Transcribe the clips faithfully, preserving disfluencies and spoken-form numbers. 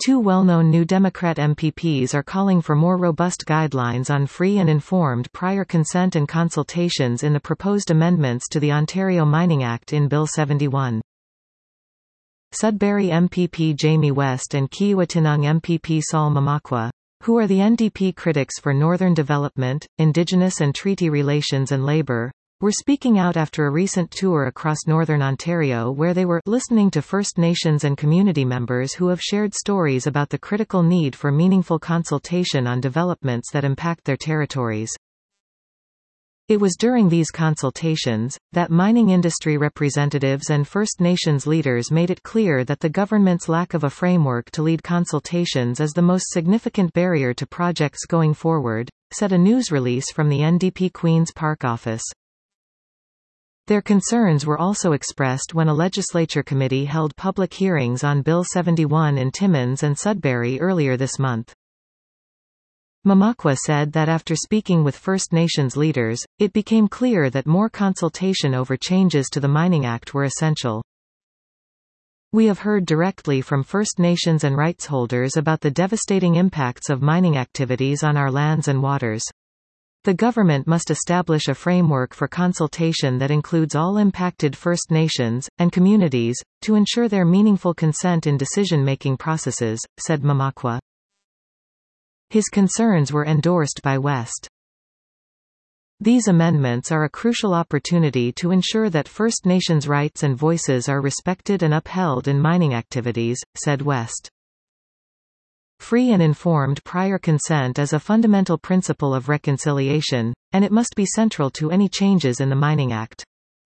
Two well-known New Democrat M P Ps are calling for more robust guidelines on free and informed prior consent and consultations in the proposed amendments to the Ontario Mining Act in Bill seventy-one. Sudbury M P P Jamie West and Kiiwetinoong M P P Saul Mamakwa, who are the N D P critics for Northern Development, Indigenous and Treaty Relations and Labour, were speaking out after a recent tour across Northern Ontario where they were listening to First Nations and community members who have shared stories about the critical need for meaningful consultation on developments that impact their territories. It was during these consultations that mining industry representatives and First Nations leaders made it clear that the government's lack of a framework to lead consultations is the most significant barrier to projects going forward, said a news release from the N D P Queen's Park office. Their concerns were also expressed when a legislature committee held public hearings on Bill seventy-one in Timmins and Sudbury earlier this month. Mamakwa said that after speaking with First Nations leaders, it became clear that more consultation over changes to the Mining Act were essential. We have heard directly from First Nations and rights holders about the devastating impacts of mining activities on our lands and waters. The government must establish a framework for consultation that includes all impacted First Nations and communities, to ensure their meaningful consent in decision-making processes, said Mamakwa. His concerns were endorsed by West. These amendments are a crucial opportunity to ensure that First Nations rights and voices are respected and upheld in mining activities, said West. Free and informed prior consent is a fundamental principle of reconciliation, and it must be central to any changes in the Mining Act.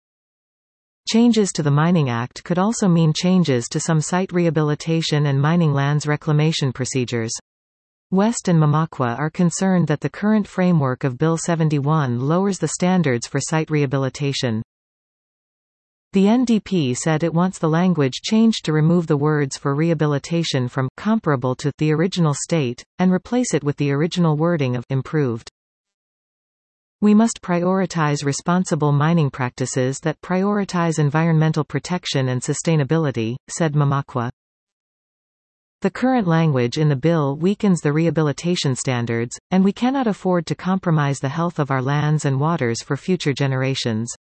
Changes to the Mining Act could also mean changes to some site rehabilitation and mining lands reclamation procedures. West and Mamakwa are concerned that the current framework of Bill seventy-one lowers the standards for site rehabilitation. The N D P said it wants the language changed to remove the words for rehabilitation from comparable to the original state, and replace it with the original wording of improved. We must prioritize responsible mining practices that prioritize environmental protection and sustainability, said Mamakwa. The current language in the bill weakens the rehabilitation standards, and we cannot afford to compromise the health of our lands and waters for future generations.